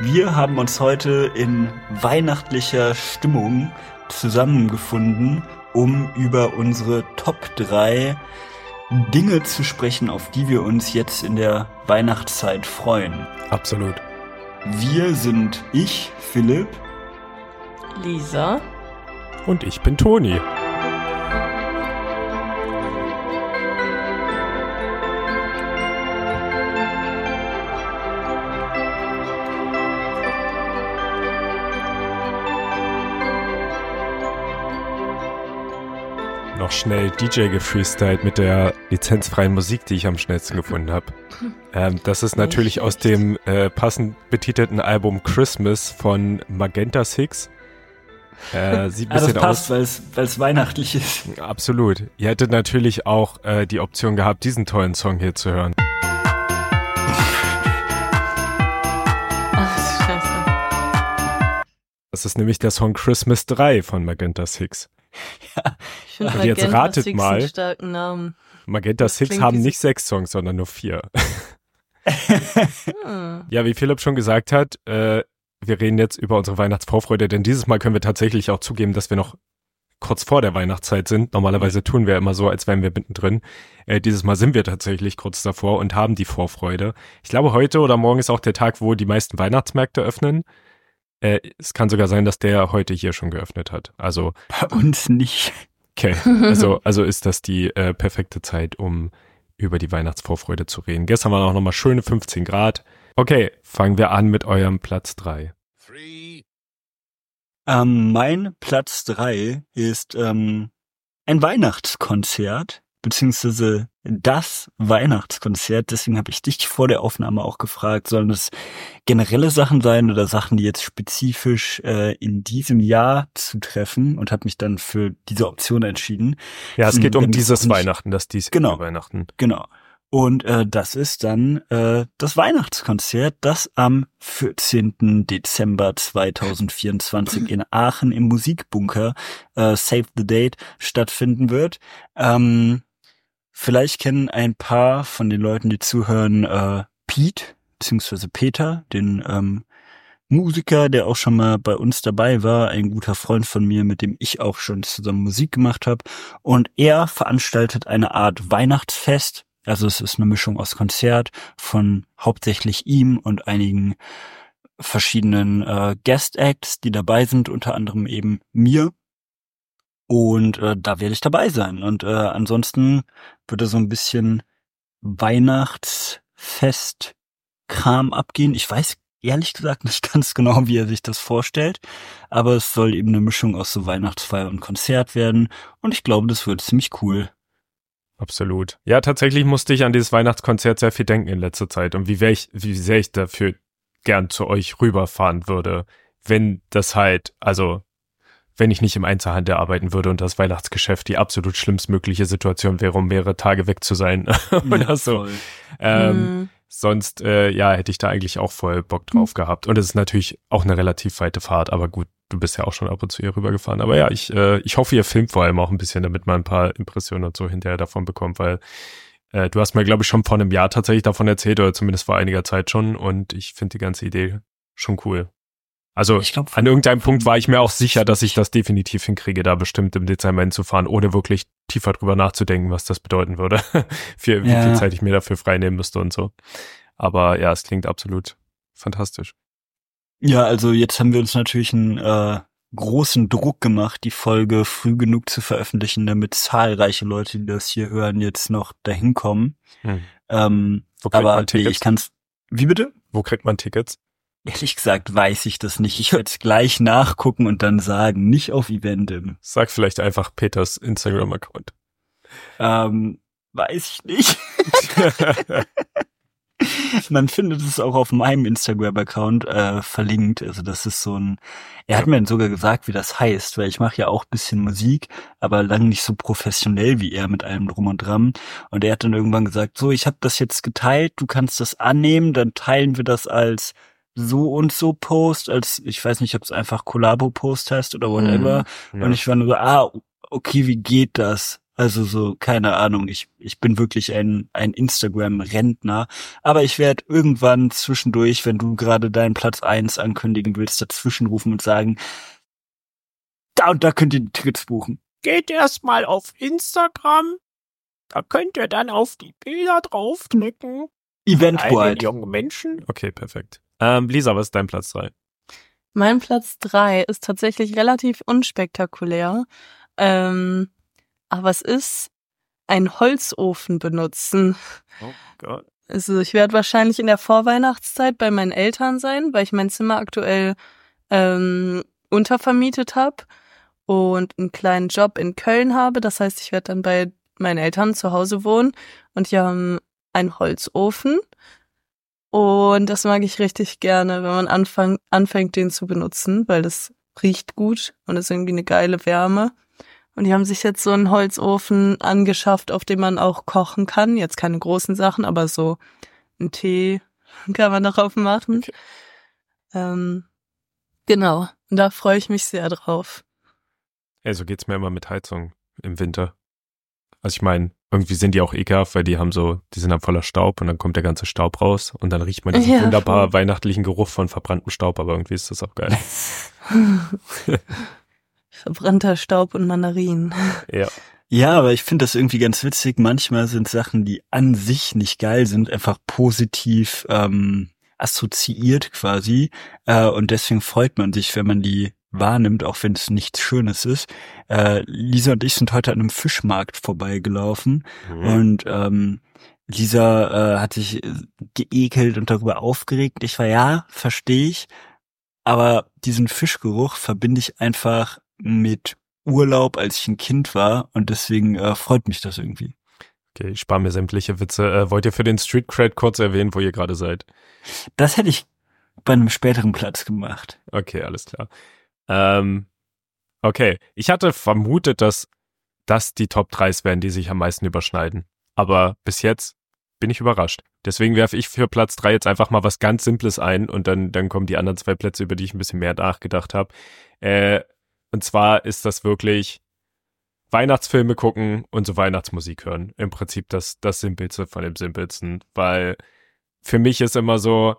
Wir haben uns heute in weihnachtlicher Stimmung zusammengefunden, um über unsere Top 3 Dinge zu sprechen, auf die wir uns jetzt in der Weihnachtszeit freuen. Absolut. Wir sind ich, Philipp, Lisa und ich bin Toni. Noch schnell DJ gefreestylt mit der lizenzfreien Musik, die ich am schnellsten gefunden habe. Das ist natürlich aus dem passend betitelten Album Christmas von Magenta Six. Sieht ein bisschen das passt, weil es weihnachtlich ist. Absolut. Ihr hättet natürlich auch die Option gehabt, diesen tollen Song hier zu hören. Ach, scheiße. Das ist nämlich der Song Christmas 3 von Magenta Six. Ja, ich finde Und jetzt ratet Six mal. einen starken Namen. Magenta Six haben nicht 6 Songs, sondern nur 4. Ja, wie Philipp schon gesagt hat, wir reden jetzt über unsere Weihnachtsvorfreude, denn dieses Mal können wir tatsächlich auch zugeben, dass wir noch kurz vor der Weihnachtszeit sind. Normalerweise tun wir immer so, als wären wir mittendrin. Dieses Mal sind wir tatsächlich kurz davor und haben die Vorfreude. Ich glaube, heute oder morgen ist auch der Tag, wo die meisten Weihnachtsmärkte öffnen. Es kann sogar sein, dass der heute hier schon geöffnet hat. Also bei uns nicht. Okay, also ist das die perfekte Zeit, um über die Weihnachtsvorfreude zu reden. Gestern waren auch nochmal schöne 15 Grad. Okay, fangen wir an mit eurem Platz 3. Mein Platz 3 ist ein Weihnachtskonzert, beziehungsweise das Weihnachtskonzert. Deswegen habe ich dich vor der Aufnahme auch gefragt, sollen das generelle Sachen sein oder Sachen, die jetzt spezifisch in diesem Jahr zutreffen, und habe mich dann für diese Option entschieden. Ja, es geht um dieses Weihnachten, das diesjährige Weihnachten. Genau. Und das ist dann das Weihnachtskonzert, das am 14. Dezember 2024 in Aachen im Musikbunker Save the Date stattfinden wird. Vielleicht kennen ein paar von den Leuten, die zuhören, Pete, beziehungsweise Peter, den Musiker, der auch schon mal bei uns dabei war, ein guter Freund von mir, mit dem ich auch schon zusammen Musik gemacht habe. Und er veranstaltet eine Art Weihnachtsfest. Also es ist eine Mischung aus Konzert von hauptsächlich ihm und einigen verschiedenen Guest-Acts, die dabei sind, unter anderem eben mir. Und da werde ich dabei sein. Und ansonsten würde so ein bisschen Weihnachtsfest-Kram abgehen. Ich weiß ehrlich gesagt nicht ganz genau, wie er sich das vorstellt. Aber es soll eben eine Mischung aus so Weihnachtsfeier und Konzert werden. Und ich glaube, das wird ziemlich cool. Absolut. Ja, tatsächlich musste ich an dieses Weihnachtskonzert sehr viel denken in letzter Zeit. Und wie sehr ich dafür gern zu euch rüberfahren würde, wenn das halt, also wenn ich nicht im Einzelhandel arbeiten würde und das Weihnachtsgeschäft die absolut schlimmstmögliche Situation wäre, um mehrere Tage weg zu sein oder so. Sonst, hätte ich da eigentlich auch voll Bock drauf gehabt. Und es ist natürlich auch eine relativ weite Fahrt, aber gut, du bist ja auch schon ab und zu hier rübergefahren. Aber ja, ich hoffe, ihr filmt vor allem auch ein bisschen, damit man ein paar Impressionen und so hinterher davon bekommt, weil du hast mir, glaube ich, schon vor einem Jahr tatsächlich davon erzählt, oder zumindest vor einiger Zeit schon, und ich finde die ganze Idee schon cool. Also ich glaub, an irgendeinem Punkt war ich mir auch sicher, dass ich das definitiv hinkriege, da bestimmt im Dezember hinzufahren, ohne wirklich tiefer drüber nachzudenken, was das bedeuten würde, wie viel Zeit ich mir dafür freinehmen müsste und so. Aber ja, es klingt absolut fantastisch. Ja, also jetzt haben wir uns natürlich einen großen Druck gemacht, die Folge früh genug zu veröffentlichen, damit zahlreiche Leute, die das hier hören, jetzt noch dahin kommen. Aber ich kann's. Wie bitte? Wo kriegt man Tickets? Ehrlich gesagt weiß ich das nicht. Ich werde es gleich nachgucken und dann sagen, nicht auf Eventim. Sag vielleicht einfach Peters Instagram-Account. Weiß ich nicht. Man findet es auch auf meinem Instagram-Account verlinkt. Also das ist so ein... Er hat mir dann sogar gesagt, wie das heißt, weil ich mache ja auch ein bisschen Musik, aber lang nicht so professionell wie er mit allem Drum und Dran. Und er hat dann irgendwann gesagt, so, ich habe das jetzt geteilt, du kannst das annehmen, dann teilen wir das als so und so Post, als, ich weiß nicht, ob es einfach Collabo-Post heißt oder whatever. Ja. Und ich war nur so, okay, wie geht das? Also so, keine Ahnung, ich bin wirklich ein Instagram-Rentner, aber ich werde irgendwann zwischendurch, wenn du gerade deinen Platz 1 ankündigen willst, dazwischen rufen und sagen, da und da könnt ihr die Tickets buchen. Geht erstmal auf Instagram, da könnt ihr dann auf die Bilder draufklicken. Eventbrite. Jungen Menschen. Okay, perfekt. Lisa, was ist dein Platz 3? Mein Platz 3 ist tatsächlich relativ unspektakulär. Aber es ist ein Holzofen benutzen. Oh Gott. Also ich werde wahrscheinlich in der Vorweihnachtszeit bei meinen Eltern sein, weil ich mein Zimmer aktuell untervermietet habe und einen kleinen Job in Köln habe. Das heißt, ich werde dann bei meinen Eltern zu Hause wohnen und die haben einen Holzofen. Und das mag ich richtig gerne, wenn man anfängt, den zu benutzen, weil das riecht gut und ist irgendwie eine geile Wärme. Und die haben sich jetzt so einen Holzofen angeschafft, auf dem man auch kochen kann. Jetzt keine großen Sachen, aber so einen Tee kann man darauf machen. Okay. Genau, und da freue ich mich sehr drauf. Ja, so geht's mir immer mit Heizung im Winter. Also ich meine, irgendwie sind die auch ekelhaft, weil die sind dann voller Staub und dann kommt der ganze Staub raus und dann riecht man diesen wunderbar weihnachtlichen Geruch von verbranntem Staub, aber irgendwie ist das auch geil. Verbrannter Staub und Mandarinen. Ja. Ja, aber ich finde das irgendwie ganz witzig. Manchmal sind Sachen, die an sich nicht geil sind, einfach positiv assoziiert quasi. Und deswegen freut man sich, wenn man die wahrnimmt, auch wenn es nichts Schönes ist. Lisa und ich sind heute an einem Fischmarkt vorbeigelaufen und Lisa hat sich geekelt und darüber aufgeregt. Ich war, ja, verstehe ich, aber diesen Fischgeruch verbinde ich einfach mit Urlaub, als ich ein Kind war und deswegen freut mich das irgendwie. Okay, ich spare mir sämtliche Witze. Wollt ihr für den Street Cred kurz erwähnen, wo ihr gerade seid? Das hätte ich bei einem späteren Platz gemacht. Okay, alles klar. Okay, ich hatte vermutet, dass das die Top 3s wären, die sich am meisten überschneiden. Aber bis jetzt bin ich überrascht. Deswegen werfe ich für Platz 3 jetzt einfach mal was ganz Simples ein und dann kommen die anderen 2 Plätze, über die ich ein bisschen mehr nachgedacht habe. Und zwar ist das wirklich Weihnachtsfilme gucken und so Weihnachtsmusik hören. Im Prinzip das Simpelste von dem Simpelsten, weil für mich ist immer so,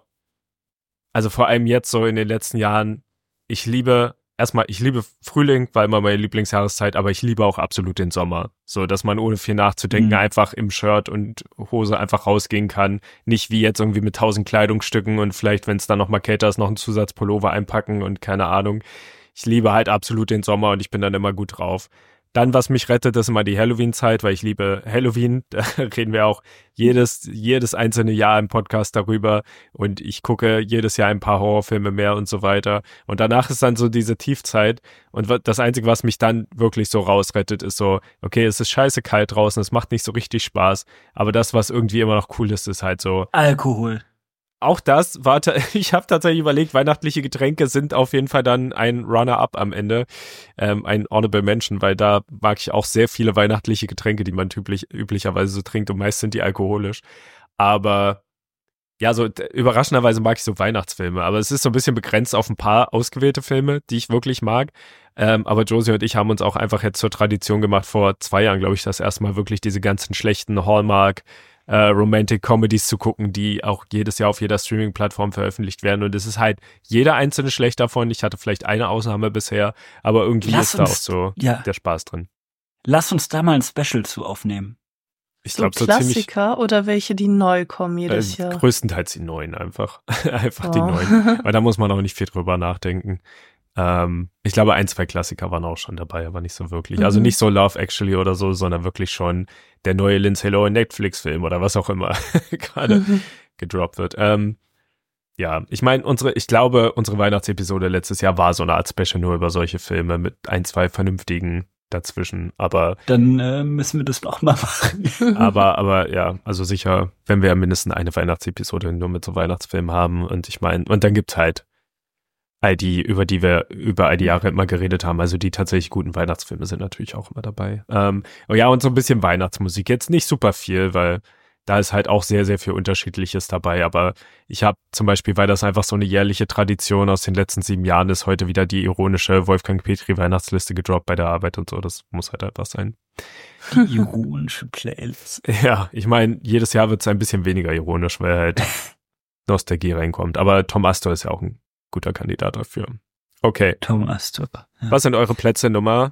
also vor allem jetzt so in den letzten Jahren, ich liebe Frühling, war immer meine Lieblingsjahreszeit, aber ich liebe auch absolut den Sommer. So, dass man ohne viel nachzudenken einfach im Shirt und Hose einfach rausgehen kann. Nicht wie jetzt irgendwie mit 1000 Kleidungsstücken und vielleicht, wenn es dann noch mal kälter ist, noch einen Zusatzpullover einpacken und keine Ahnung. Ich liebe halt absolut den Sommer und ich bin dann immer gut drauf. Dann, was mich rettet, ist immer die Halloween-Zeit, weil ich liebe Halloween. Da reden wir auch jedes einzelne Jahr im Podcast darüber und ich gucke jedes Jahr ein paar Horrorfilme mehr und so weiter. Und danach ist dann so diese Tiefzeit und das Einzige, was mich dann wirklich so rausrettet, ist so, okay, es ist scheiße kalt draußen, es macht nicht so richtig Spaß, aber das, was irgendwie immer noch cool ist halt so Alkohol. Auch das, ich habe tatsächlich überlegt, weihnachtliche Getränke sind auf jeden Fall dann ein Runner-up am Ende, ein Honorable Mention, weil da mag ich auch sehr viele weihnachtliche Getränke, die man üblicherweise so trinkt und meist sind die alkoholisch. Aber ja, so überraschenderweise mag ich so Weihnachtsfilme, aber es ist so ein bisschen begrenzt auf ein paar ausgewählte Filme, die ich wirklich mag. Aber Josie und ich haben uns auch einfach jetzt zur Tradition gemacht, vor 2 Jahren, glaube ich, das erste Mal wirklich diese ganzen schlechten Hallmark Romantic Comedies zu gucken, die auch jedes Jahr auf jeder Streaming-Plattform veröffentlicht werden. Und es ist halt jeder einzelne schlecht davon. Ich hatte vielleicht eine Ausnahme bisher, aber irgendwie ist da auch so der Spaß drin. Lass uns da mal ein Special zu aufnehmen. Ich glaube, so Klassiker ziemlich, oder welche, die neu kommen jedes Jahr? Größtenteils die neuen einfach. Einfach die neuen. Weil da muss man auch nicht viel drüber nachdenken. Ich glaube, 1, 2 Klassiker waren auch schon dabei, aber nicht so wirklich. Also nicht so Love Actually oder so, sondern wirklich schon der neue Lindsay Lohan Netflix-Film oder was auch immer gerade gedroppt wird. Ja, ich meine, ich glaube, unsere Weihnachtsepisode letztes Jahr war so eine Art Special nur über solche Filme mit 1, 2 vernünftigen dazwischen, aber dann müssen wir das noch mal machen. aber ja, also sicher, wenn wir mindestens eine Weihnachtsepisode nur mit so Weihnachtsfilmen haben und ich meine, und dann gibt's halt all die, über die wir über all die Jahre immer geredet haben, also die tatsächlich guten Weihnachtsfilme sind natürlich auch immer dabei. Ja, und so ein bisschen Weihnachtsmusik, jetzt nicht super viel, weil da ist halt auch sehr, sehr viel Unterschiedliches dabei. Aber ich habe zum Beispiel, weil das einfach so eine jährliche Tradition aus den letzten 7 Jahren ist, heute wieder die ironische Wolfgang Petri Weihnachtsliste gedroppt bei der Arbeit und so. Das muss halt einfach sein. Die ironische Playlist. Ja, ich meine, jedes Jahr wird es ein bisschen weniger ironisch, weil halt Nostalgie reinkommt. Aber Tom Astor ist ja auch ein guter Kandidat dafür. Okay. Tom Astor. Ja. Was sind eure Plätze Nummer?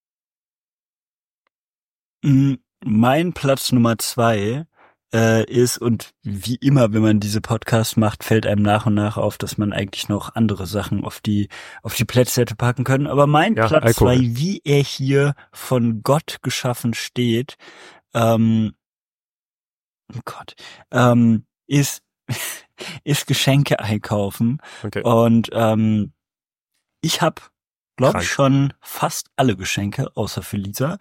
Mein Platz Nummer 2 ist, und wie immer, wenn man diese Podcasts macht, fällt einem nach und nach auf, dass man eigentlich noch andere Sachen auf die Plätze hätte packen können. Aber mein Platz 2, wie er hier von Gott geschaffen steht, ist Geschenke einkaufen. Okay. Und ich habe, glaube ich, schon fast alle Geschenke, außer für Lisa.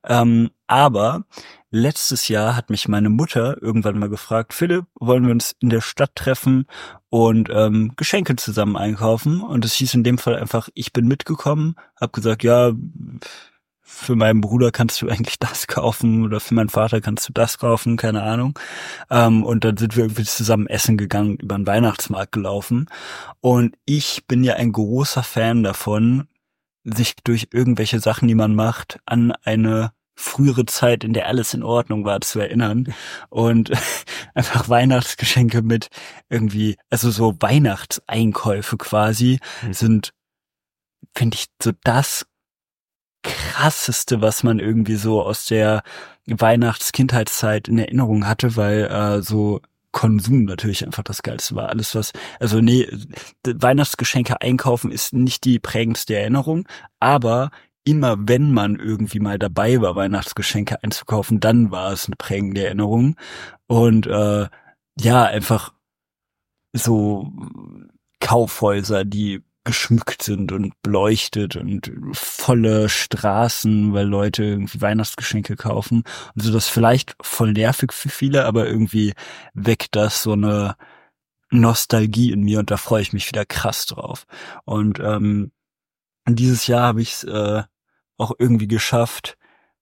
Aber letztes Jahr hat mich meine Mutter irgendwann mal gefragt, Philipp, wollen wir uns in der Stadt treffen und Geschenke zusammen einkaufen? Und es hieß in dem Fall einfach, ich bin mitgekommen, habe gesagt, ja, für meinen Bruder kannst du eigentlich das kaufen oder für meinen Vater kannst du das kaufen, keine Ahnung. Und dann sind wir irgendwie zusammen essen gegangen, über den Weihnachtsmarkt gelaufen. Und ich bin ja ein großer Fan davon, sich durch irgendwelche Sachen, die man macht, an eine frühere Zeit, in der alles in Ordnung war, zu erinnern. Und einfach Weihnachtsgeschenke mit irgendwie, also so Weihnachtseinkäufe quasi, sind, finde ich, so das Krasseste, was man irgendwie so aus der Weihnachtskindheitszeit in Erinnerung hatte, weil so Konsum natürlich einfach das Geilste war. Alles was, also nee, Weihnachtsgeschenke einkaufen ist nicht die prägendste Erinnerung, aber immer wenn man irgendwie mal dabei war, Weihnachtsgeschenke einzukaufen, dann war es eine prägende Erinnerung. Und ja, einfach so Kaufhäuser, die geschmückt sind und beleuchtet und volle Straßen, weil Leute irgendwie Weihnachtsgeschenke kaufen. Und so, das vielleicht voll nervig für viele, aber irgendwie weckt das so eine Nostalgie in mir und da freue ich mich wieder krass drauf. Und dieses Jahr habe ich es auch irgendwie geschafft,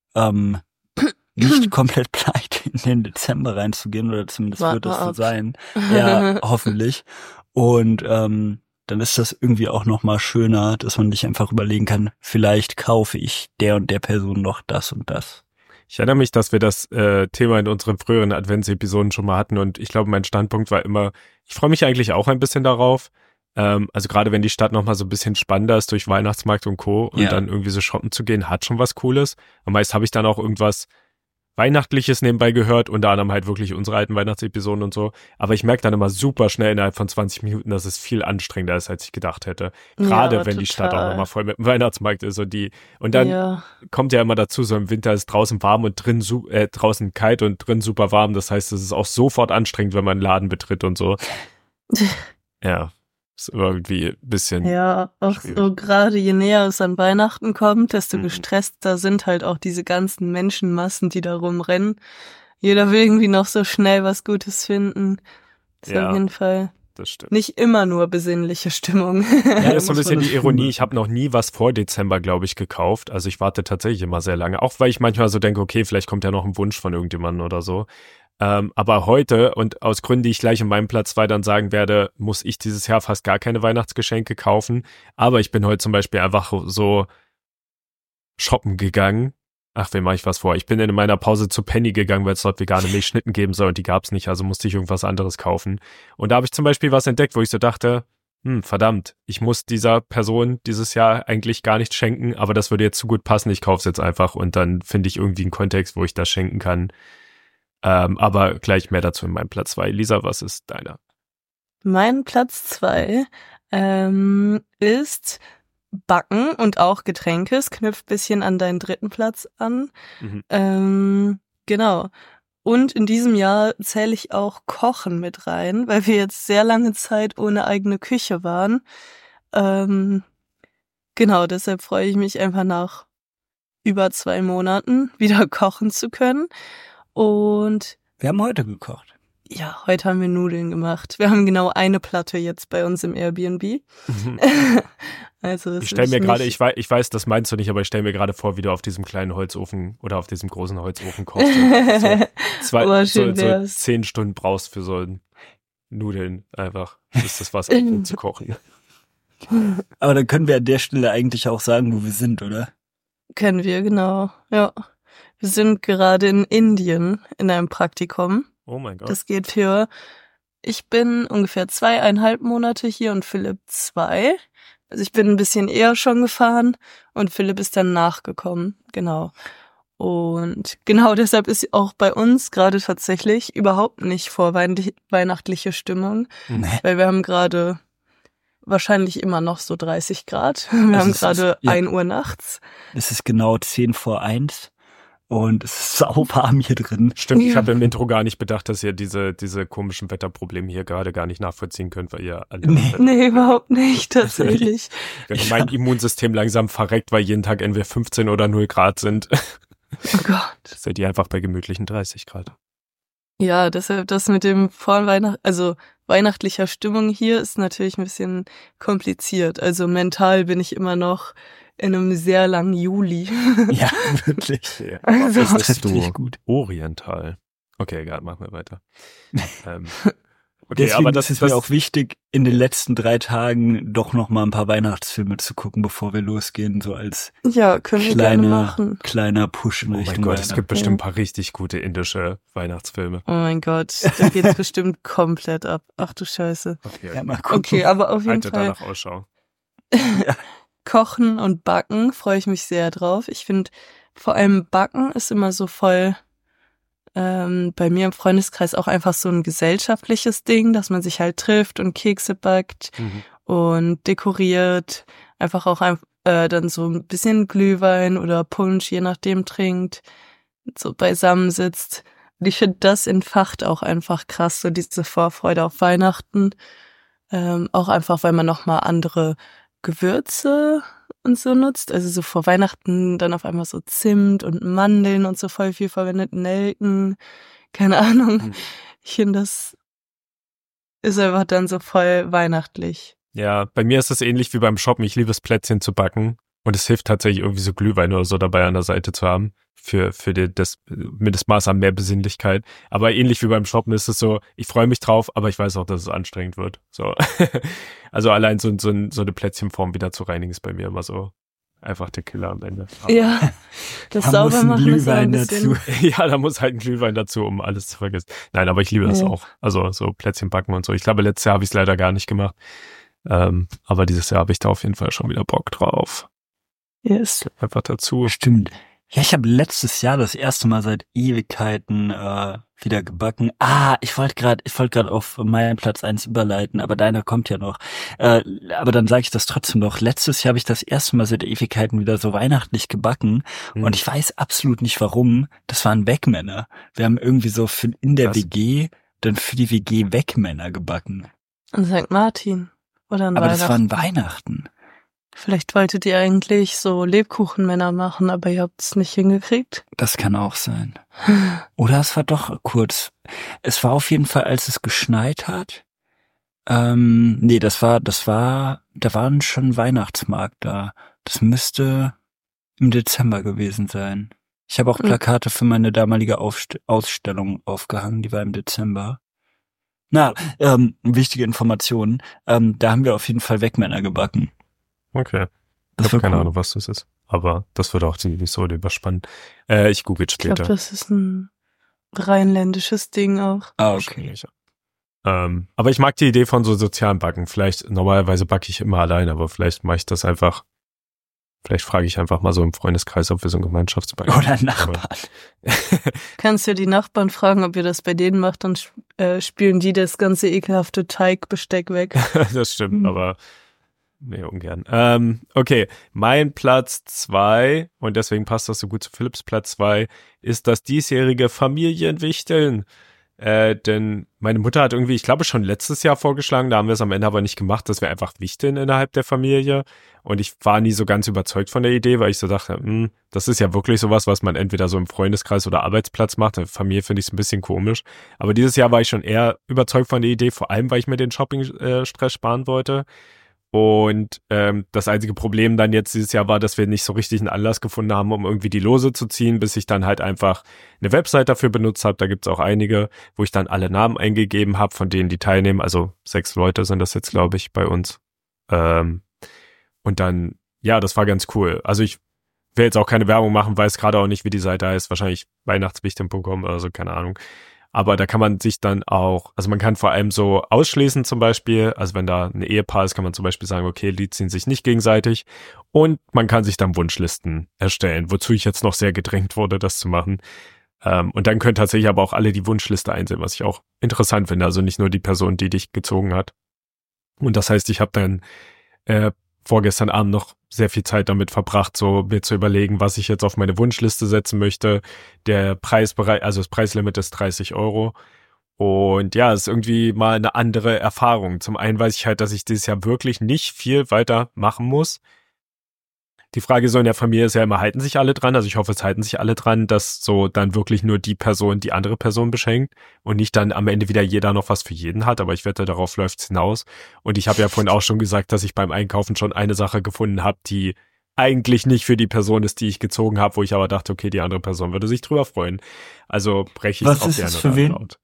nicht komplett pleite in den Dezember reinzugehen, oder zumindest wird das so sein. Ja, hoffentlich. Und dann ist das irgendwie auch noch mal schöner, dass man sich einfach überlegen kann, vielleicht kaufe ich der und der Person noch das und das. Ich erinnere mich, dass wir das Thema in unseren früheren Adventsepisoden schon mal hatten und ich glaube, mein Standpunkt war immer, ich freue mich eigentlich auch ein bisschen darauf, also gerade wenn die Stadt noch mal so ein bisschen spannender ist durch Weihnachtsmarkt und Co. und dann irgendwie so shoppen zu gehen, hat schon was Cooles. Und meist habe ich dann auch irgendwas Weihnachtliches nebenbei gehört, unter anderem halt wirklich unsere alten Weihnachtsepisoden und so. Aber ich merke dann immer super schnell innerhalb von 20 Minuten, dass es viel anstrengender ist, als ich gedacht hätte. Gerade wenn die Stadt auch nochmal voll mit dem Weihnachtsmarkt ist und dann kommt ja immer dazu, so im Winter ist draußen warm und drin draußen kalt und drin super warm. Das heißt, es ist auch sofort anstrengend, wenn man einen Laden betritt und so. Ja. Ist irgendwie ein bisschen. Ja, auch schwierig. So gerade je näher es an Weihnachten kommt, desto gestresster sind halt auch diese ganzen Menschenmassen, die da rumrennen. Jeder will irgendwie noch so schnell was Gutes finden. Das ist auf jeden Fall das stimmt. Nicht immer nur besinnliche Stimmung. Ja, das ist so ein bisschen die Ironie. Ich habe noch nie was vor Dezember, glaube ich, gekauft. Also ich warte tatsächlich immer sehr lange. Auch weil ich manchmal so denke, okay, vielleicht kommt ja noch ein Wunsch von irgendjemandem oder so. Aber heute, und aus Gründen, die ich gleich in meinem Platz 2 dann sagen werde, muss ich dieses Jahr fast gar keine Weihnachtsgeschenke kaufen. Aber ich bin heute zum Beispiel einfach so shoppen gegangen. Ach, wem mache ich was vor? Ich bin in meiner Pause zu Penny gegangen, weil es dort vegane Milchschnitten geben soll und die gab's nicht, also musste ich irgendwas anderes kaufen. Und da habe ich zum Beispiel was entdeckt, wo ich so dachte, verdammt, ich muss dieser Person dieses Jahr eigentlich gar nichts schenken, aber das würde jetzt zu gut passen, ich kaufe es jetzt einfach und dann finde ich irgendwie einen Kontext, wo ich das schenken kann. Aber gleich mehr dazu in meinem Platz 2. Lisa, was ist deiner? Mein Platz 2 ist Backen und auch Getränke. Es knüpft ein bisschen an deinen dritten Platz an. Genau. Und in diesem Jahr zähle ich auch Kochen mit rein, weil wir jetzt sehr lange Zeit ohne eigene Küche waren. Genau, deshalb freue ich mich einfach nach über 2 Monaten wieder kochen zu können. Und wir haben heute gekocht. Ja, heute haben wir Nudeln gemacht. Wir haben genau eine Platte jetzt bei uns im Airbnb. Also das Ich stelle ist mir gerade, nicht- ich weiß, das meinst du nicht, aber ich stelle mir gerade vor, wie du auf diesem kleinen Holzofen oder auf diesem großen Holzofen kochst. Oh, schön so wär's. 10 Stunden brauchst für so ein Nudeln einfach. Ist das was zu kochen? Aber dann können wir an der Stelle eigentlich auch sagen, wo wir sind, oder? Können wir, genau. Ja. Wir sind gerade in Indien in einem Praktikum. Oh mein Gott. Das geht ich bin ungefähr 2,5 Monate hier und Philipp 2. Also ich bin ein bisschen eher schon gefahren und Philipp ist dann nachgekommen, genau. Und genau deshalb ist auch bei uns gerade tatsächlich überhaupt nicht vorweihnachtliche Stimmung, Nee. weil wir haben gerade wahrscheinlich immer noch so 30 Grad. Wir haben es ist- gerade ja. 1 Uhr nachts. Es ist genau 10 vor 1 und es ist sauwarm hier drin. Stimmt, ich Ja. habe im Intro gar nicht bedacht, dass ihr diese komischen Wetterprobleme hier gerade gar nicht nachvollziehen könnt, weil ihr alle Nee, überhaupt nicht, tatsächlich. mein Immunsystem langsam verreckt, weil jeden Tag entweder 15 oder 0 Grad sind. Oh Gott. Seid ihr einfach bei gemütlichen 30 Grad. Ja, deshalb das mit dem weihnachtlicher Stimmung hier ist natürlich ein bisschen kompliziert. Also mental bin ich immer noch in einem sehr langen Juli. Ja, wirklich. Ja. Also, Das trifft ist du dich gut. oriental. Okay, egal, machen wir weiter. Okay, Deswegen aber das ist es mir auch wichtig, in den letzten 3 Tagen doch noch mal ein paar Weihnachtsfilme zu gucken, bevor wir losgehen, so als ja, können wir gerne machen. kleiner Push in Oh mein Richtung Gott, es Weihnachten. gibt bestimmt ein paar richtig gute indische Weihnachtsfilme. Oh mein Gott, da geht's bestimmt komplett ab. Ach du Scheiße. Okay, Ja, mal gucken. Okay, aber auf jeden halte Fall danach Ausschau. Kochen und Backen freue ich mich sehr drauf. Ich finde, vor allem Backen ist immer so voll bei mir im Freundeskreis auch einfach so ein gesellschaftliches Ding, dass man sich halt trifft und Kekse backt und dekoriert, einfach auch dann so ein bisschen Glühwein oder Punsch, je nachdem, trinkt, so beisammen sitzt. Und ich finde, das entfacht auch einfach krass, so diese Vorfreude auf Weihnachten. Auch einfach, weil man nochmal andere Gewürze und so nutzt. Also so vor Weihnachten dann auf einmal so Zimt und Mandeln und so voll viel verwendet, Nelken, keine Ahnung. Ich finde, das ist einfach dann so voll weihnachtlich. Ja, bei mir ist es ähnlich wie beim Shoppen. Ich liebe es, Plätzchen zu backen. Und es hilft tatsächlich irgendwie so Glühwein oder so dabei an der Seite zu haben. Für das Mindestmaß an mehr Besinnlichkeit. Aber ähnlich wie beim Shoppen ist es so, ich freue mich drauf, aber ich weiß auch, dass es anstrengend wird. So. Also allein so eine Plätzchenform wieder zu reinigen ist bei mir immer so einfach der Killer am Ende. Aber Ja, das Da muss ein Saubermachen ist auch ein Glühwein bisschen... dazu. ja, da muss halt ein Glühwein dazu, um alles zu vergessen. Nein, aber ich liebe das Ja. auch. Also so Plätzchen backen und so. Ich glaube, letztes Jahr habe ich es leider gar nicht gemacht. Aber dieses Jahr habe ich da auf jeden Fall schon wieder Bock drauf. Yes. Einfach dazu. Stimmt. Ja, ich habe letztes Jahr das erste Mal seit Ewigkeiten wieder gebacken. Ich wollte gerade auf meinen Platz 1 überleiten, aber deiner kommt ja noch. Aber dann sage ich das trotzdem noch. Letztes Jahr habe ich das erste Mal seit Ewigkeiten wieder so weihnachtlich gebacken und ich weiß absolut nicht warum. Das waren Wegmänner. Wir haben irgendwie so in der Was? WG dann für die WG Wegmänner gebacken. An St. Martin. Oder an Aber das Weihnachten. waren Weihnachten. Vielleicht wolltet ihr eigentlich so Lebkuchenmänner machen, aber ihr habt es nicht hingekriegt. Das kann auch sein. Oder es war doch kurz. Es war auf jeden Fall, als es geschneit hat. Nee, da waren schon Weihnachtsmarkt da. Das müsste im Dezember gewesen sein. Ich habe auch Plakate für meine damalige Ausstellung aufgehangen, die war im Dezember. Wichtige Informationen. Da haben wir auf jeden Fall Wegmänner gebacken. Okay. Das Ich war habe keine cool. Ahnung, was das ist. Aber das wird auch die Episode überspannen. Ich google Ich glaube, später. das ist ein rheinländisches Ding auch. Okay. Wahrscheinlich, ja. Aber ich mag die Idee von so sozialen Backen. Vielleicht, normalerweise backe ich immer allein, aber vielleicht mache ich das einfach. Vielleicht frage ich einfach mal so im Freundeskreis, ob wir so ein Gemeinschaftsbacken Oder Nachbarn. Kannst ja die Nachbarn fragen, ob ihr das bei denen macht, dann spülen die das ganze ekelhafte Teigbesteck weg. Das stimmt, aber nee, ungern. Okay, mein Platz 2, und deswegen passt das so gut zu Philipps Platz 2, ist das diesjährige Familienwichteln. Denn meine Mutter hat irgendwie, ich glaube schon letztes Jahr vorgeschlagen, da haben wir es am Ende aber nicht gemacht, dass wir einfach wichteln innerhalb der Familie. Und ich war nie so ganz überzeugt von der Idee, weil ich so dachte, das ist ja wirklich sowas, was man entweder so im Freundeskreis oder Arbeitsplatz macht. In der Familie finde ich es ein bisschen komisch. Aber dieses Jahr war ich schon eher überzeugt von der Idee, vor allem, weil ich mir den Shopping-Stress sparen wollte. Und das einzige Problem dann jetzt dieses Jahr war, dass wir nicht so richtig einen Anlass gefunden haben, um irgendwie die Lose zu ziehen, bis ich dann halt einfach eine Website dafür benutzt habe. Da gibt's auch einige, wo ich dann alle Namen eingegeben habe, von denen die teilnehmen. Also 6 Leute sind das jetzt, glaube ich, bei uns. Und dann, ja, das war ganz cool. Also ich will jetzt auch keine Werbung machen, weiß gerade auch nicht, wie die Seite heißt. Wahrscheinlich weihnachtswichteln.com oder so, keine Ahnung. Aber da kann man sich dann auch, also man kann vor allem so ausschließen zum Beispiel, also wenn da ein Ehepaar ist, kann man zum Beispiel sagen, okay, die ziehen sich nicht gegenseitig, und man kann sich dann Wunschlisten erstellen, wozu ich jetzt noch sehr gedrängt wurde, das zu machen. Und dann können tatsächlich aber auch alle die Wunschliste einsehen, was ich auch interessant finde, also nicht nur die Person, die dich gezogen hat. Und das heißt, ich habe dann vorgestern Abend noch sehr viel Zeit damit verbracht, so mir zu überlegen, was ich jetzt auf meine Wunschliste setzen möchte. Der Preisbereich, also das Preislimit ist 30 Euro. Und ja, es ist irgendwie mal eine andere Erfahrung. Zum einen weiß ich halt, dass ich dieses Jahr wirklich nicht viel weiter machen muss. Die Frage so in der Familie ist ja immer, halten sich alle dran? Also ich hoffe, es halten sich alle dran, dass so dann wirklich nur die Person die andere Person beschenkt und nicht dann am Ende wieder jeder noch was für jeden hat. Aber ich wette, darauf läuft's hinaus. Und ich habe ja vorhin auch schon gesagt, dass ich beim Einkaufen schon eine Sache gefunden habe, die eigentlich nicht für die Person ist, die ich gezogen habe, wo ich aber dachte, okay, die andere Person würde sich drüber freuen. Also breche ich es auch gerne für wen? laut.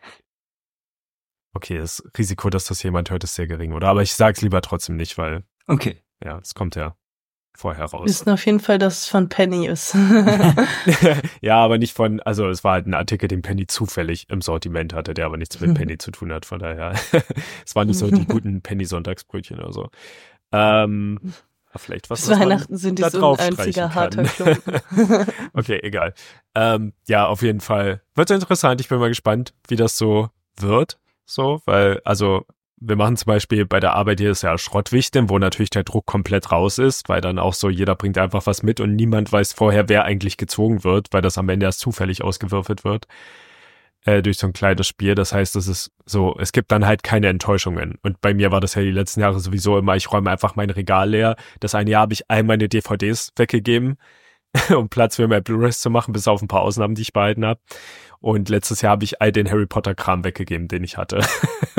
Okay, das Risiko, dass das jemand hört, ist sehr gering, oder? Aber ich sag's lieber trotzdem nicht, weil Okay. ja, es kommt ja vorher raus. Wir wissen auf jeden Fall, dass es von Penny ist. Ja, aber nicht von, also es war halt ein Artikel, den Penny zufällig im Sortiment hatte, der aber nichts mit Penny zu tun hat, von daher. Es waren nicht so die guten Penny-Sonntagsbrötchen oder so. Vielleicht was. Bis Weihnachten sind die da so ein einziger harter Klumpen. Okay, egal. Ja, auf jeden Fall. Wird interessant. Ich bin mal gespannt, wie das so wird. So, weil, also, wir machen zum Beispiel bei der Arbeit hier ist ja Schrottwichteln, wo natürlich der Druck komplett raus ist, weil dann auch so jeder bringt einfach was mit und niemand weiß vorher, wer eigentlich gezogen wird, weil das am Ende erst zufällig ausgewürfelt wird durch so ein kleines Spiel. Das heißt, es ist so, es gibt dann halt keine Enttäuschungen. Und bei mir war das ja die letzten Jahre sowieso immer, ich räume einfach mein Regal leer. Das eine Jahr habe ich all meine DVDs weggegeben, um Platz für mehr Blu-rays zu machen, bis auf ein paar Ausnahmen, die ich behalten habe. Und letztes Jahr habe ich all den Harry Potter Kram weggegeben, den ich hatte.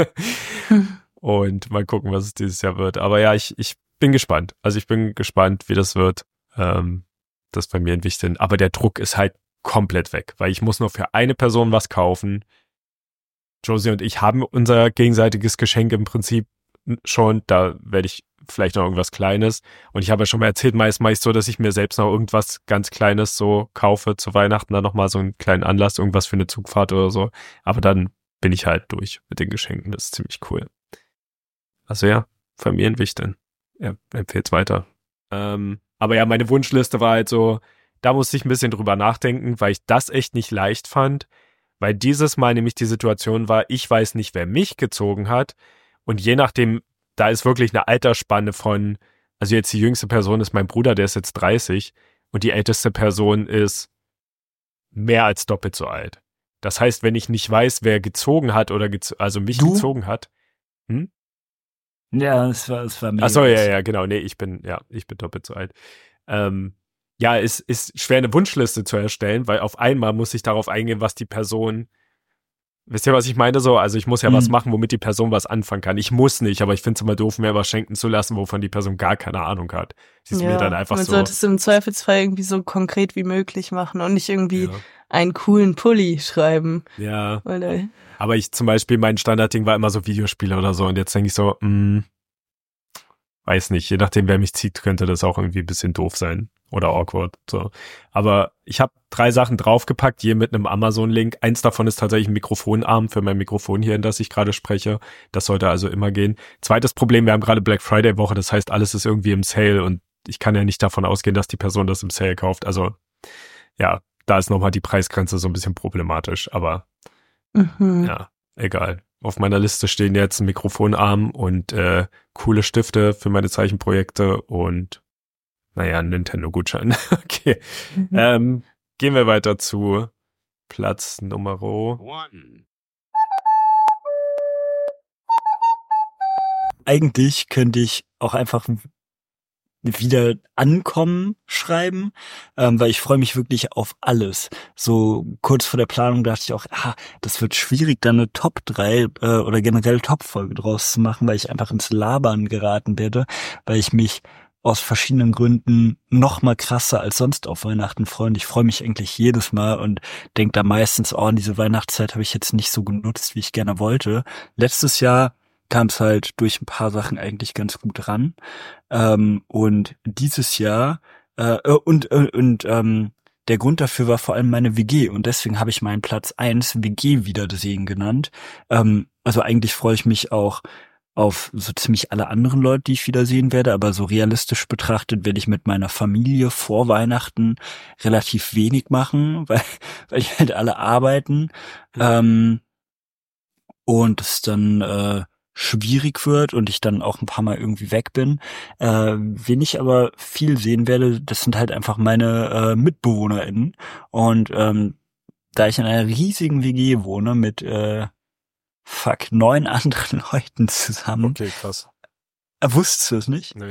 Und mal gucken, was es dieses Jahr wird. Aber ja, ich bin gespannt. Also ich bin gespannt, wie das wird. Das bei mir ein Wichteln. Aber der Druck ist halt komplett weg, weil ich muss nur für eine Person was kaufen. Josie und ich haben unser gegenseitiges Geschenk im Prinzip schon. Da werde ich vielleicht noch irgendwas Kleines. Und ich habe ja schon mal erzählt, meist mache ich so, dass ich mir selbst noch irgendwas ganz Kleines so kaufe zu Weihnachten, dann nochmal so einen kleinen Anlass, irgendwas für eine Zugfahrt oder so. Aber dann bin ich halt durch mit den Geschenken. Das ist ziemlich cool. Also ja, Familienwichteln. Ja, empfehlt's weiter. Aber ja, meine Wunschliste war halt so, da musste ich ein bisschen drüber nachdenken, weil ich das echt nicht leicht fand. Weil dieses Mal nämlich die Situation war, ich weiß nicht, wer mich gezogen hat. Und je nachdem, da ist wirklich eine Altersspanne von, also jetzt die jüngste Person ist mein Bruder, der ist jetzt 30 und die älteste Person ist mehr als doppelt so alt. Das heißt, wenn ich nicht weiß, wer gezogen hat oder also mich gezogen hat. Ja, es war mega. Achso, ja, genau. Nee, ich bin doppelt so alt. Ja, es ist schwer, eine Wunschliste zu erstellen, weil auf einmal muss ich darauf eingehen, was die Person. Wisst ihr, was ich meine? So, also ich muss ja was machen, womit die Person was anfangen kann. Ich muss nicht, aber ich finde es immer doof, mir was schenken zu lassen, wovon die Person gar keine Ahnung hat. Sie ist mir dann einfach man so. Man sollte es im Zweifelsfall irgendwie so konkret wie möglich machen und nicht irgendwie einen coolen Pulli schreiben. Ja. Aber ich zum Beispiel, mein Standardding war immer so Videospiele oder so und jetzt denke ich so, weiß nicht, je nachdem, wer mich zieht, könnte das auch irgendwie ein bisschen doof sein. Oder awkward, so. Aber ich habe 3 Sachen draufgepackt, je mit einem Amazon-Link. Eins davon ist tatsächlich ein Mikrofonarm für mein Mikrofon hier, in das ich gerade spreche. Das sollte also immer gehen. Zweites Problem, wir haben gerade Black Friday-Woche, das heißt, alles ist irgendwie im Sale und ich kann ja nicht davon ausgehen, dass die Person das im Sale kauft. Also, ja, da ist nochmal die Preisgrenze so ein bisschen problematisch, aber ja, egal. Auf meiner Liste stehen jetzt ein Mikrofonarm und coole Stifte für meine Zeichenprojekte und naja, ein Nintendo-Gutschein. Okay. Gehen wir weiter zu Platz Nummer 1. eigentlich könnte ich auch einfach wieder ankommen schreiben, weil ich freue mich wirklich auf alles. So kurz vor der Planung dachte ich auch, das wird schwierig, da eine Top 3 oder generell Top-Folge draus zu machen, weil ich einfach ins Labern geraten werde, weil ich mich aus verschiedenen Gründen noch mal krasser als sonst auf Weihnachten freue. Und ich freue mich eigentlich jedes Mal und denke da meistens, diese Weihnachtszeit habe ich jetzt nicht so genutzt, wie ich gerne wollte. Letztes Jahr kam es halt durch ein paar Sachen eigentlich ganz gut ran. Und dieses Jahr der Grund dafür war vor allem meine WG und deswegen habe ich meinen Platz 1 WG Wiedersehen genannt. Also eigentlich freue ich mich auch auf so ziemlich alle anderen Leute, die ich wiedersehen werde, aber so realistisch betrachtet werde ich mit meiner Familie vor Weihnachten relativ wenig machen, weil ich halt alle arbeiten und es dann schwierig wird und ich dann auch ein paar Mal irgendwie weg bin. Wen ich aber viel sehen werde, das sind halt einfach meine MitbewohnerInnen. Und da ich in einer riesigen WG wohne mit 9 anderen Leuten zusammen. Okay, krass. Wusstest du es nicht? Nee.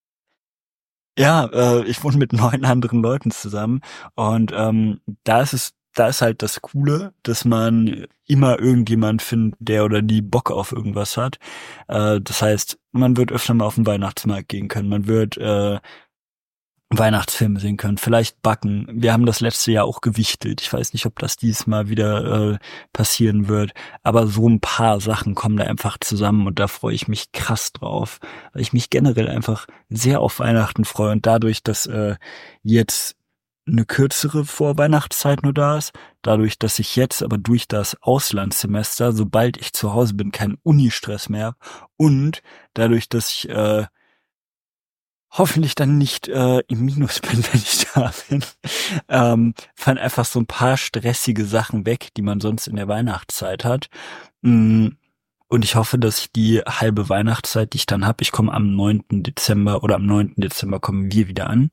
Ja, ich wohne mit 9 anderen Leuten zusammen und da ist halt das Coole, dass man immer irgendjemand findet, der oder die Bock auf irgendwas hat. Das heißt, man wird öfter mal auf den Weihnachtsmarkt gehen können, man wird Weihnachtsfilme sehen können, vielleicht backen. Wir haben das letzte Jahr auch gewichtelt. Ich weiß nicht, ob das dieses Mal wieder passieren wird, aber so ein paar Sachen kommen da einfach zusammen und da freue ich mich krass drauf, weil ich mich generell einfach sehr auf Weihnachten freue und dadurch, dass jetzt eine kürzere Vorweihnachtszeit nur da ist, dadurch, dass ich jetzt aber durch das Auslandssemester, sobald ich zu Hause bin, keinen Uni-Stress mehr habe und dadurch, dass ich hoffentlich dann nicht im Minus bin, wenn ich da bin, fallen einfach so ein paar stressige Sachen weg, die man sonst in der Weihnachtszeit hat. Und ich hoffe, dass ich die halbe Weihnachtszeit, die ich dann habe, ich komme am 9. Dezember kommen wir wieder an,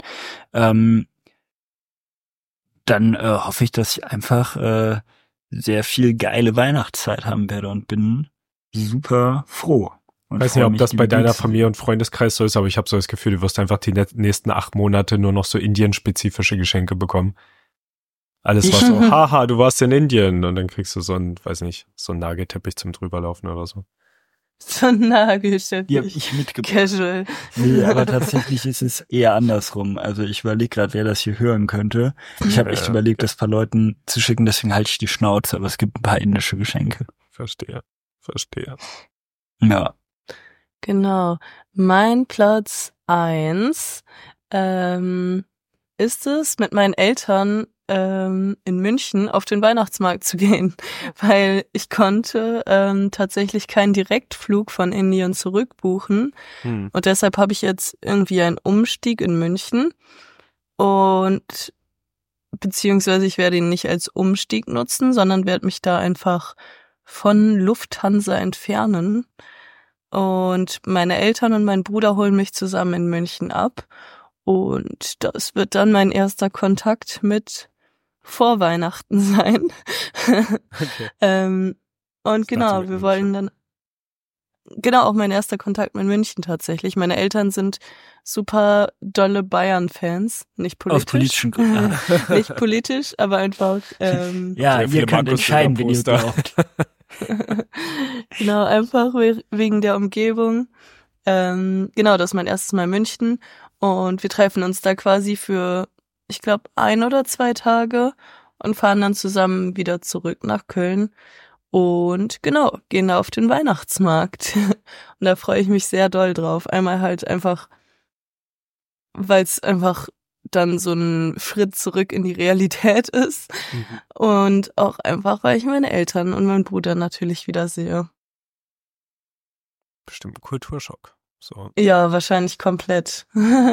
dann hoffe ich, dass ich einfach sehr viel geile Weihnachtszeit haben werde und bin super froh. Ich weiß nicht, ob das bei deiner Familie und Freundeskreis so ist, aber ich habe so das Gefühl, du wirst einfach die nächsten 8 Monate nur noch so Indien-spezifische Geschenke bekommen. Alles war so, haha, du warst in Indien und dann kriegst du so ein Nagelteppich zum Drüberlaufen oder so. So ein Nagelteppich. Die habe ich mitgebracht. Casual. Nee, aber tatsächlich ist es eher andersrum. Also ich überlege gerade, wer das hier hören könnte. Ich habe echt überlegt, das paar Leuten zu schicken, deswegen halte ich die Schnauze, aber es gibt ein paar indische Geschenke. Verstehe. Ja. Genau. Mein Platz 1 ist es, mit meinen Eltern in München auf den Weihnachtsmarkt zu gehen, weil ich konnte tatsächlich keinen Direktflug von Indien zurückbuchen und deshalb habe ich jetzt irgendwie einen Umstieg in München und beziehungsweise ich werde ihn nicht als Umstieg nutzen, sondern werde mich da einfach von Lufthansa entfernen. Und meine Eltern und mein Bruder holen mich zusammen in München ab. Und das wird dann mein erster Kontakt mit Vorweihnachten sein. Okay. Und genau, wir wollen dann, genau, auch mein erster Kontakt mit München tatsächlich. Meine Eltern sind super dolle Bayern-Fans. Nicht politisch. Aus politischen Gründen. Nicht politisch, aber einfach, ja, ihr könnt entscheiden, wenn ihr glaubt. Genau, einfach wegen der Umgebung. Genau, das ist mein erstes Mal in München und wir treffen uns da quasi für, ich glaube, 1 oder 2 Tage und fahren dann zusammen wieder zurück nach Köln und genau, gehen da auf den Weihnachtsmarkt. Und da freue ich mich sehr doll drauf. Einmal halt einfach, weil es einfach dann so ein Schritt zurück in die Realität ist. Und auch einfach, weil ich meine Eltern und meinen Bruder natürlich wieder sehe. Bestimmt ein Kulturschock. So. Ja, wahrscheinlich komplett.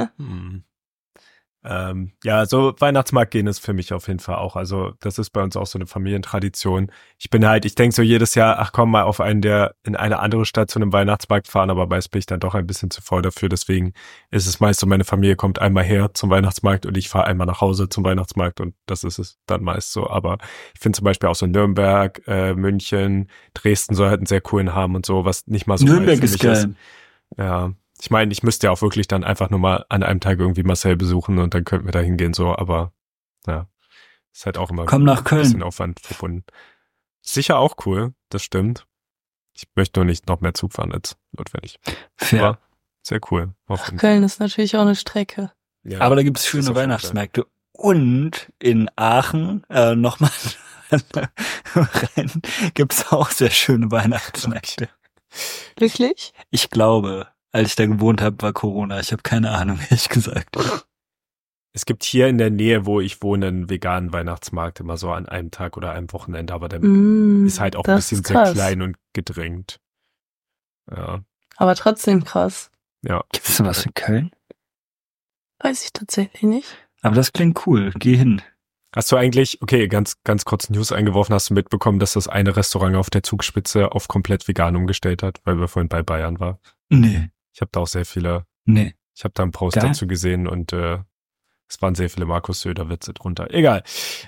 Ja, so Weihnachtsmarkt gehen ist für mich auf jeden Fall auch, also das ist bei uns auch so eine Familientradition. Ich denke so jedes Jahr, ach komm mal auf in eine andere Stadt zu einem Weihnachtsmarkt fahren, aber meist bin ich dann doch ein bisschen zu voll dafür, deswegen ist es meist so, meine Familie kommt einmal her zum Weihnachtsmarkt und ich fahre einmal nach Hause zum Weihnachtsmarkt und das ist es dann meist so, aber ich finde zum Beispiel auch so Nürnberg, München, Dresden soll halt einen sehr coolen haben und so, was nicht mal so Nürnberg ist geil. Ja. Ich meine, ich müsste ja auch wirklich dann einfach nur mal an einem Tag irgendwie Marcel besuchen und dann könnten wir da hingehen, so, aber ja, ist halt auch immer Komm nach ein Köln. bisschen Aufwand verbunden. Sicher auch cool, das stimmt. Ich möchte nur nicht noch mehr Zug fahren als notwendig. Fair. Aber sehr cool. Köln ist natürlich auch eine Strecke. Ja, Aber da gibt's das ist schöne auf jeden Weihnachtsmärkte. Und in Aachen nochmal rein gibt's auch sehr schöne Weihnachtsmärkte. Wirklich? Ich glaube, als ich da gewohnt habe, war Corona. Ich habe keine Ahnung, ehrlich gesagt. Es gibt hier in der Nähe, wo ich wohne, einen veganen Weihnachtsmarkt immer so an einem Tag oder einem Wochenende, aber der ist halt auch ein bisschen sehr klein und gedrängt. Ja. Aber trotzdem krass. Ja. Gibt's denn was in Köln? Weiß ich tatsächlich nicht. Aber das klingt cool. Geh hin. Hast du eigentlich, okay, ganz kurz News eingeworfen, hast du mitbekommen, dass das eine Restaurant auf der Zugspitze auf komplett vegan umgestellt hat, weil wir vorhin bei Bayern waren? Nee. Ich habe da auch sehr viele, Nee. ich habe da einen Post Da? dazu gesehen und es waren sehr viele Markus Söder-Witze drunter. Egal.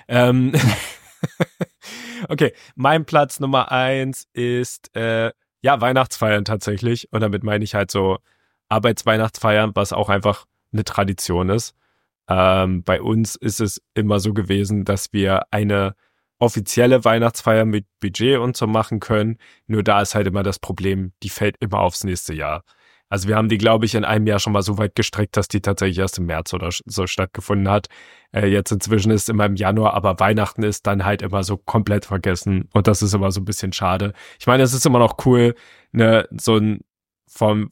Okay, mein Platz Nummer 1 ist Weihnachtsfeiern tatsächlich. Und damit meine ich halt so Arbeitsweihnachtsfeiern, was auch einfach eine Tradition ist. Bei uns ist es immer so gewesen, dass wir eine offizielle Weihnachtsfeier mit Budget und so machen können. Nur da ist halt immer das Problem, die fällt immer aufs nächste Jahr. Also wir haben die, glaube ich, in einem Jahr schon mal so weit gestreckt, dass die tatsächlich erst im März oder so stattgefunden hat. Jetzt inzwischen ist es immer im Januar, aber Weihnachten ist dann halt immer so komplett vergessen. Und das ist immer so ein bisschen schade. Ich meine, es ist immer noch cool, ne, so ein vom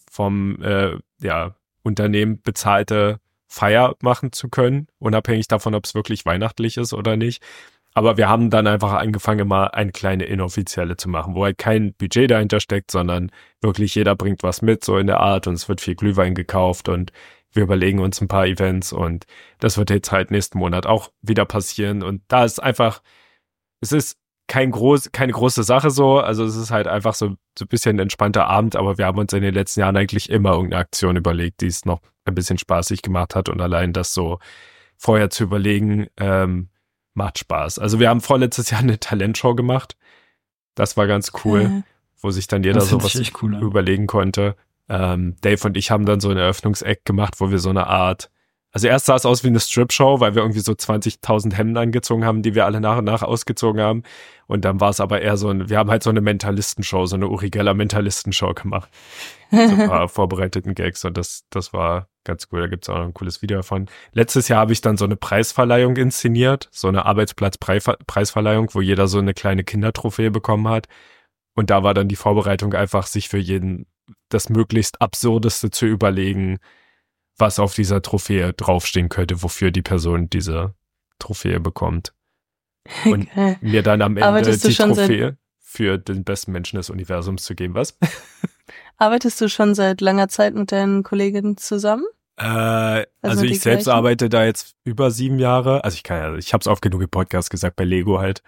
Unternehmen bezahlte Feier machen zu können, unabhängig davon, ob es wirklich weihnachtlich ist oder nicht. Aber wir haben dann einfach angefangen, immer eine kleine inoffizielle zu machen, wo halt kein Budget dahinter steckt, sondern wirklich jeder bringt was mit, so in der Art, und es wird viel Glühwein gekauft und wir überlegen uns ein paar Events und das wird jetzt halt nächsten Monat auch wieder passieren. Und da ist einfach, es ist keine große Sache so, also es ist halt einfach so ein bisschen ein entspannter Abend, aber wir haben uns in den letzten Jahren eigentlich immer irgendeine Aktion überlegt, die es noch ein bisschen spaßig gemacht hat, und allein das so vorher zu überlegen, macht Spaß. Also wir haben vorletztes Jahr eine Talentshow gemacht. Das war ganz cool, wo sich dann jeder sowas cool, überlegen konnte. Dave und ich haben dann so ein Eröffnungseck gemacht, wo wir so eine Art, also erst sah es aus wie eine Strip-Show, weil wir irgendwie so 20.000 Hemden angezogen haben, die wir alle nach und nach ausgezogen haben. Und dann war es aber eher wir haben halt so eine Mentalistenshow, so eine Uri Geller Mentalistenshow gemacht. So ein paar vorbereiteten Gags, und das war ganz cool. Da gibt's auch noch ein cooles Video davon. Letztes Jahr habe ich dann so eine Preisverleihung inszeniert, so eine Arbeitsplatz-Preisverleihung, wo jeder so eine kleine Kindertrophäe bekommen hat. Und da war dann die Vorbereitung einfach, sich für jeden das möglichst Absurdeste zu überlegen, was auf dieser Trophäe draufstehen könnte, wofür die Person diese Trophäe bekommt. Und mir dann am Ende die Trophäe für den besten Menschen des Universums zu geben. Was? Arbeitest du schon seit langer Zeit mit deinen Kolleginnen zusammen? Also ich selbst arbeite da jetzt über 7 Jahre. Also ich habe es oft genug im Podcast gesagt, bei Lego halt.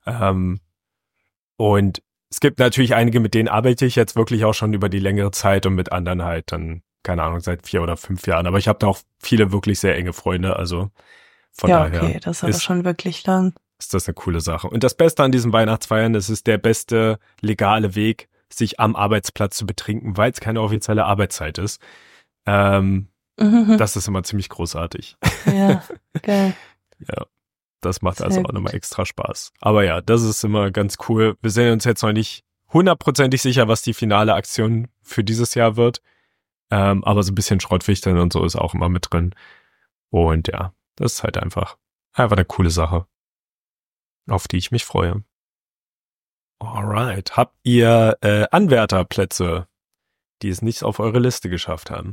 Und es gibt natürlich einige, mit denen arbeite ich jetzt wirklich auch schon über die längere Zeit, und mit anderen halt dann, keine Ahnung, seit 4 oder 5 Jahren. Aber ich habe da auch viele wirklich sehr enge Freunde, also von daher. Ja, okay, das ist aber schon wirklich lang. Ist das eine coole Sache. Und das Beste an diesen Weihnachtsfeiern, es ist der beste legale Weg, sich am Arbeitsplatz zu betrinken, weil es keine offizielle Arbeitszeit ist. Das ist immer ziemlich großartig. Ja, geil. Ja, das macht also auch nochmal extra Spaß. Aber ja, das ist immer ganz cool. Wir sind uns jetzt noch nicht 100%ig sicher, was die finale Aktion für dieses Jahr wird. Aber so ein bisschen Schrottwichteln und so ist auch immer mit drin. Und ja, das ist halt einfach eine coole Sache, auf die ich mich freue. Alright. Habt ihr Anwärterplätze, die es nicht auf eure Liste geschafft haben?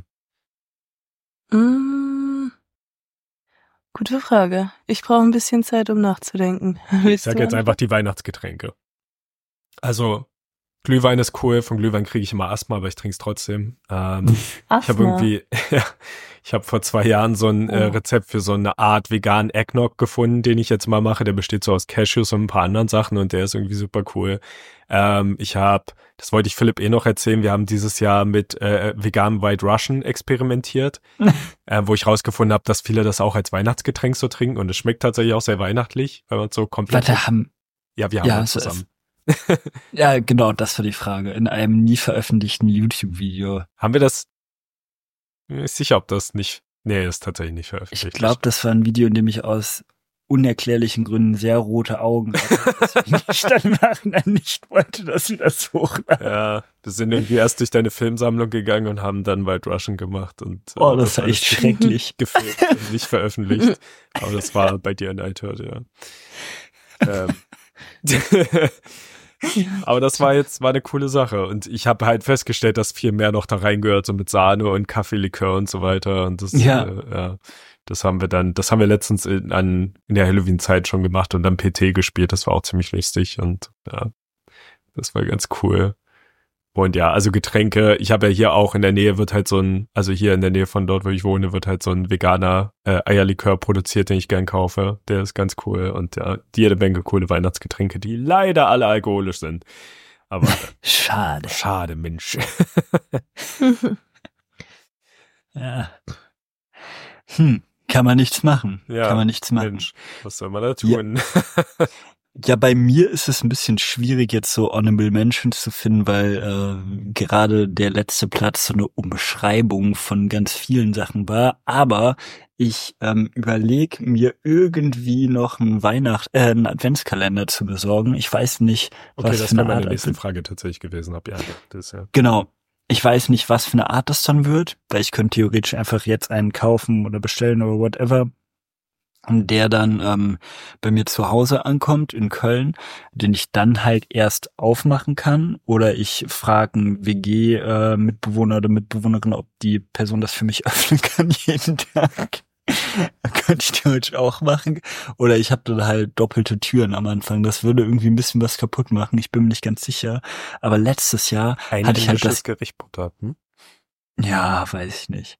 Gute Frage. Ich brauche ein bisschen Zeit, um nachzudenken. Ich sage jetzt einfach die Weihnachtsgetränke. Also Glühwein ist cool, von Glühwein kriege ich immer Asthma, aber ich trinke es trotzdem. Ich habe vor 2 Jahren so ein Rezept für so eine Art veganen Eggnog gefunden, den ich jetzt mal mache. Der besteht so aus Cashews und ein paar anderen Sachen, und der ist irgendwie super cool. Das wollte ich Philipp noch erzählen, wir haben dieses Jahr mit veganem White Russian experimentiert, wo ich rausgefunden habe, dass viele das auch als Weihnachtsgetränk so trinken, und es schmeckt tatsächlich auch sehr weihnachtlich, weil man so komplett... Wir haben das zusammen. Ja, genau, das war die Frage. In einem nie veröffentlichten YouTube-Video. Haben wir das? Ist sicher, ob das nicht. Nee, ist tatsächlich nicht veröffentlicht. Ich glaube, das war ein Video, in dem ich aus unerklärlichen Gründen sehr rote Augen hatte, deswegen ich dann im Nachhinein nicht wollte, dass wir das hochladen. Ja, wir sind irgendwie erst durch deine Filmsammlung gegangen und haben dann White Russian gemacht und das war echt schrecklich. Gefilmt und nicht veröffentlicht. Aber das war bei dir ein iTunes, ja. Aber das war eine coole Sache und ich habe halt festgestellt, dass viel mehr noch da reingehört, so mit Sahne und Kaffeelikör und so weiter und das, das haben wir letztens in der Halloween-Zeit schon gemacht und dann PT gespielt, das war auch ziemlich lustig und ja, das war ganz cool. Und ja, also Getränke, ich habe ja hier auch in der Nähe hier in der Nähe von dort, wo ich wohne, wird halt so ein veganer Eierlikör produziert, den ich gern kaufe. Der ist ganz cool und ja, jede Menge coole Weihnachtsgetränke, die leider alle alkoholisch sind. Aber schade, Mensch. Ja. Kann man nichts machen. Ja, kann man nichts machen. Mensch, was soll man da tun? Ja, bei mir ist es ein bisschen schwierig, jetzt so Honorable Mentions zu finden, weil gerade der letzte Platz so eine Umschreibung von ganz vielen Sachen war. Aber ich überlege mir irgendwie noch einen Adventskalender zu besorgen. Ich weiß nicht, okay, was das für eine wäre meine Art. nächste Frage tatsächlich gewesen. Genau. Ich weiß nicht, was für eine Art das dann wird, weil ich könnte theoretisch einfach jetzt einen kaufen oder bestellen oder whatever. Und der dann bei mir zu Hause ankommt in Köln, den ich dann halt erst aufmachen kann. Oder ich frage einen WG-Mitbewohner oder Mitbewohnerin, ob die Person das für mich öffnen kann jeden Tag. Könnte ich theoretisch auch machen. Oder ich habe dann halt doppelte Türen am Anfang. Das würde irgendwie ein bisschen was kaputt machen. Ich bin mir nicht ganz sicher. Aber letztes Jahr hatte ich halt das Gericht Butter. Ja, weiß ich nicht.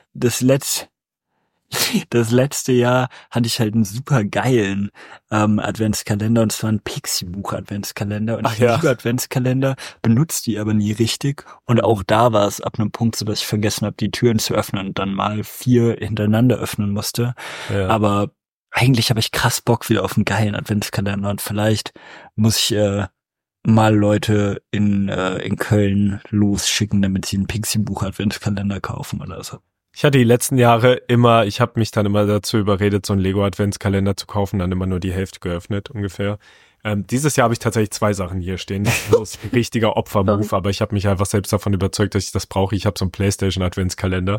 Das letzte Jahr hatte ich halt einen super geilen Adventskalender, und zwar einen Pixie-Buch-Adventskalender. Und ich liebe Adventskalender, benutze die aber nie richtig. Und auch da war es ab einem Punkt so, dass ich vergessen habe, die Türen zu öffnen und dann mal 4 hintereinander öffnen musste. Ja. Aber eigentlich habe ich krass Bock wieder auf einen geilen Adventskalender, und vielleicht muss ich mal Leute in Köln losschicken, damit sie einen Pixie-Buch-Adventskalender kaufen oder so. Ich hatte die letzten Jahre ich habe mich dann immer dazu überredet, so einen Lego-Adventskalender zu kaufen, dann immer nur die Hälfte geöffnet ungefähr. Dieses Jahr habe ich tatsächlich 2 Sachen hier stehen. Das ist ein richtiger Opfermove, aber ich habe mich einfach selbst davon überzeugt, dass ich das brauche. Ich habe so einen PlayStation-Adventskalender,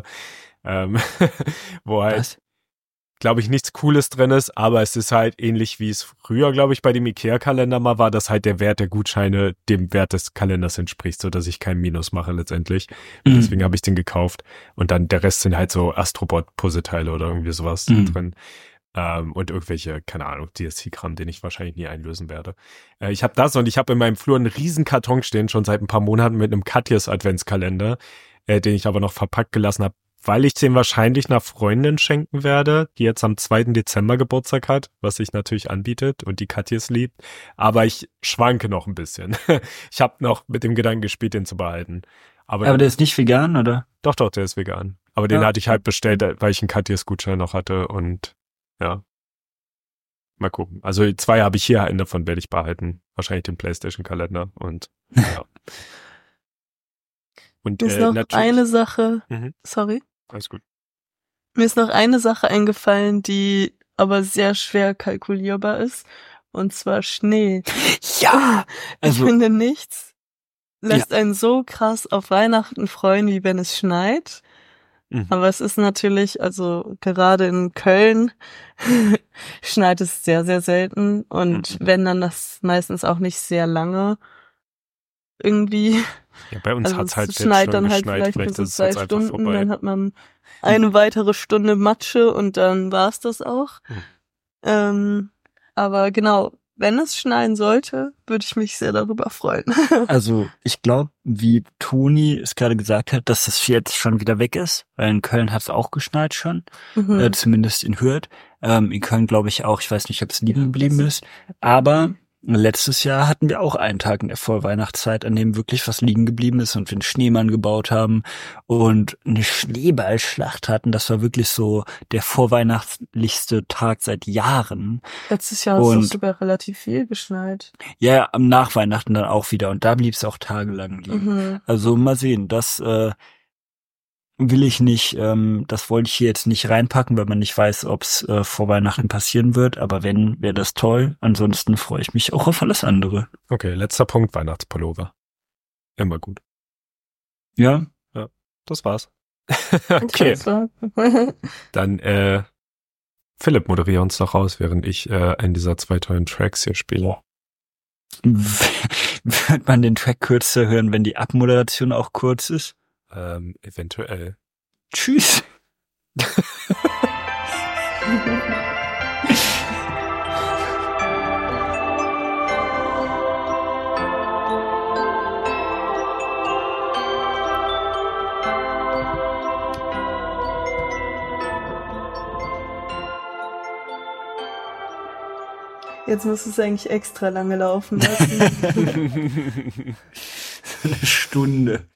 wo halt, glaube ich, nichts Cooles drin ist, aber es ist halt ähnlich, wie es früher, glaube ich, bei dem Ikea-Kalender mal war, dass halt der Wert der Gutscheine dem Wert des Kalenders entspricht, so dass ich kein Minus mache letztendlich. Und deswegen habe ich den gekauft. Und dann der Rest sind halt so Astrobot-Puzzleteile oder irgendwie sowas drin. Und irgendwelche, keine Ahnung, DSC-Kram, den ich wahrscheinlich nie einlösen werde. Ich habe das und ich habe in meinem Flur einen riesen Karton stehen, schon seit ein paar Monaten mit einem Katjes Adventskalender, den ich aber noch verpackt gelassen habe, weil ich den wahrscheinlich einer Freundin schenken werde, die jetzt am 2. Dezember Geburtstag hat, was sich natürlich anbietet und die Katjes liebt. Aber ich schwanke noch ein bisschen. Ich habe noch mit dem Gedanken gespielt, den zu behalten. Aber der ist nicht vegan, oder? Doch, der ist vegan. Aber den hatte ich halt bestellt, weil ich einen Katjes-Gutschein noch hatte und ja. Mal gucken. Also 2 habe ich hier, einen davon werde ich behalten. Wahrscheinlich den PlayStation-Kalender und ja. Und mir ist noch eine Sache, sorry. Alles gut. Mir ist noch eine Sache eingefallen, die aber sehr schwer kalkulierbar ist, und zwar Schnee. Ja! Also, ich finde, nichts lässt einen so krass auf Weihnachten freuen, wie wenn es schneit. Aber es ist natürlich, also gerade in Köln schneit es sehr, sehr selten, und wenn, dann das meistens auch nicht sehr lange irgendwie. Ja, bei uns hat's halt jetzt schneit dann halt vielleicht nur so 2 Stunden, dann hat man eine weitere Stunde Matsche und dann war's das auch. Aber genau, wenn es schneien sollte, würde ich mich sehr darüber freuen. Also ich glaube, wie Toni es gerade gesagt hat, dass das jetzt schon wieder weg ist, weil in Köln hat es auch geschneit schon, zumindest in Hürth. In Köln glaube ich auch, ich weiß nicht, ob es liegen geblieben ist, aber Letztes Jahr hatten wir auch einen Tag in der Vorweihnachtszeit, an dem wirklich was liegen geblieben ist und wir einen Schneemann gebaut haben und eine Schneeballschlacht hatten. Das war wirklich so der vorweihnachtlichste Tag seit Jahren. Letztes Jahr ist es sogar relativ viel geschneit. Ja, am Nachweihnachten dann auch wieder und da blieb es auch tagelang liegen. Also mal sehen, das will ich nicht, das wollte ich hier jetzt nicht reinpacken, weil man nicht weiß, ob es vor Weihnachten passieren wird, aber wenn, wäre das toll. Ansonsten freue ich mich auch auf alles andere. Okay, letzter Punkt, Weihnachtspullover. Immer gut. Ja. Das war's. Okay. Dann, Philipp, moderiere uns doch raus, während ich einen dieser 2 tollen Tracks hier spiele. Wird man den Track kürzer hören, wenn die Abmoderation auch kurz ist? Eventuell. Tschüss. Jetzt muss es eigentlich extra lange laufen lassen. Eine Stunde.